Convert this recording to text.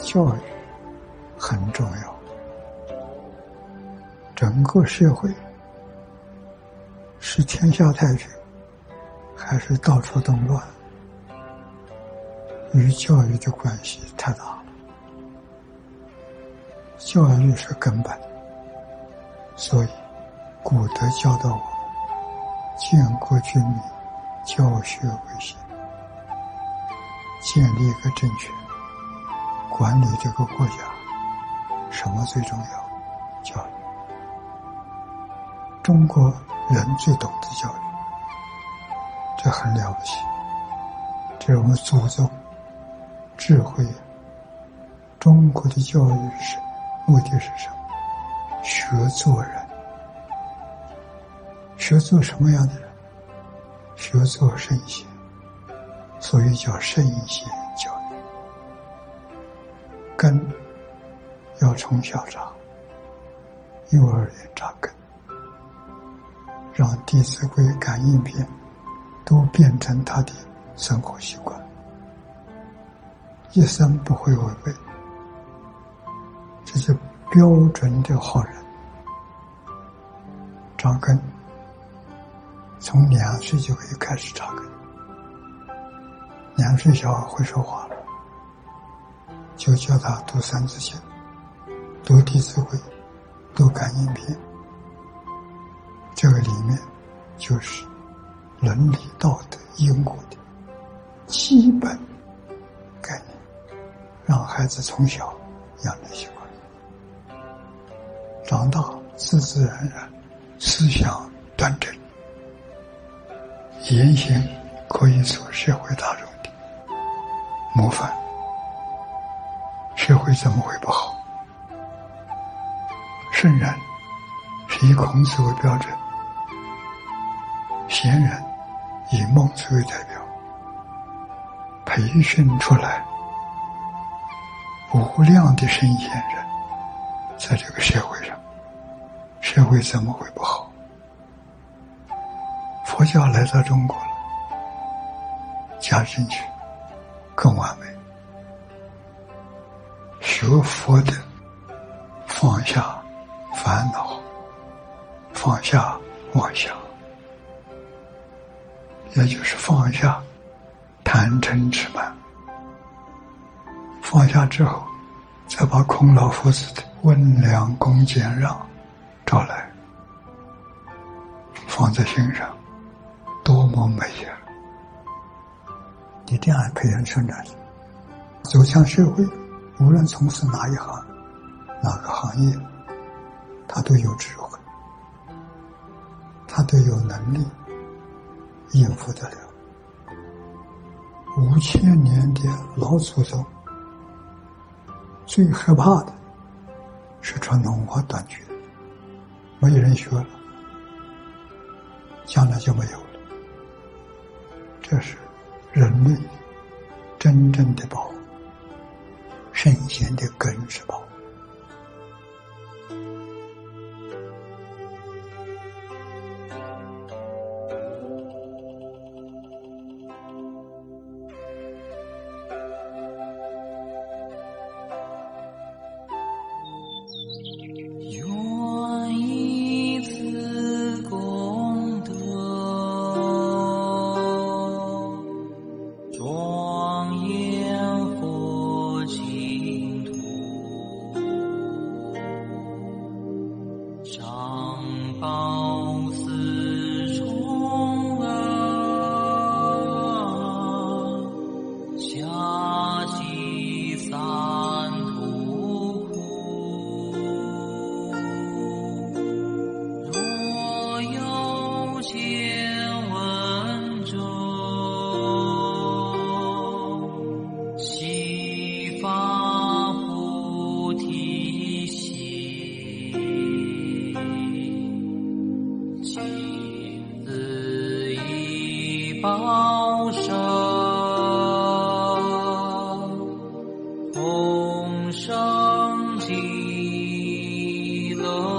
教育很重要。整个社会是天下太平，还是到处动乱，与教育的关系太大了。教育是根本，所以古德教导我们：建国军民，教学为先。建立一个政权，管理这个国家，什么最重要？教育。中国人最懂得教育，这很了不起，这是我们祖宗智慧。中国的教育是目的是什么？学做人，学做什么样的人？学做圣贤，所以叫圣贤教育。根要从小长，幼儿园扎根，让《弟子规》《感应篇》都变成他的生活习惯，一生不会违背，这是标准的好人。扎根，从2岁就可以开始扎根。2岁小孩会说话了，就叫他读三字经，读弟子规，读感应篇。这个里面就是伦理道德因果的基本概念，让孩子从小养成习惯，长大自自然然思想端正，言行可以做社会大众的模范。社会怎么会不好？圣人是以孔子为标准，贤人以孟子为代表，培训出来无量的圣贤人，在这个社会上，社会怎么会不好？佛教来到中国了，加进去更完美。学佛的放下烦恼，放下妄想，也就是放下贪嗔痴慢。放下之后，再把孔老夫子的温良恭俭让找来，放在心上，多么美呀！你这样培养成长，走向社会，无论从事哪一行哪个行业，他都有智慧，他都有能力应付得了。5000年的老祖宗最害怕的是传统文化断绝，没有人学了，将来就没有了。这是人类真正的保护，圣贤的根是保护。 报身同生极乐